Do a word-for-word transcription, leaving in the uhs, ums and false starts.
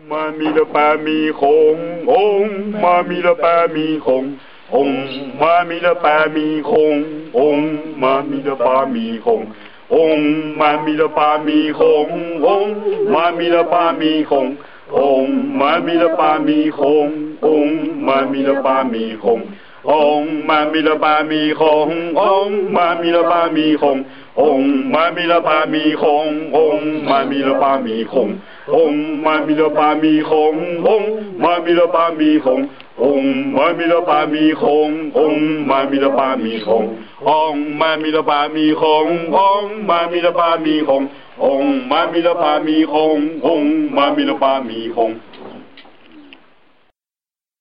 妈咪的白米红红，妈咪的白米红红，妈咪的白米红红，妈咪的白米红红，妈咪的白米红红，妈咪的白米红红，妈咪的白米红红，妈咪的白米红红，妈咪的白米红红，妈咪的白米红红，妈咪的白米红红，妈咪的白米红红，妈咪的白米红红，妈咪的白米红红，妈咪的白米红红，妈咪的白米红红，妈咪的白米红红，妈咪的白米红红，妈咪的白米红红，妈咪的白米红。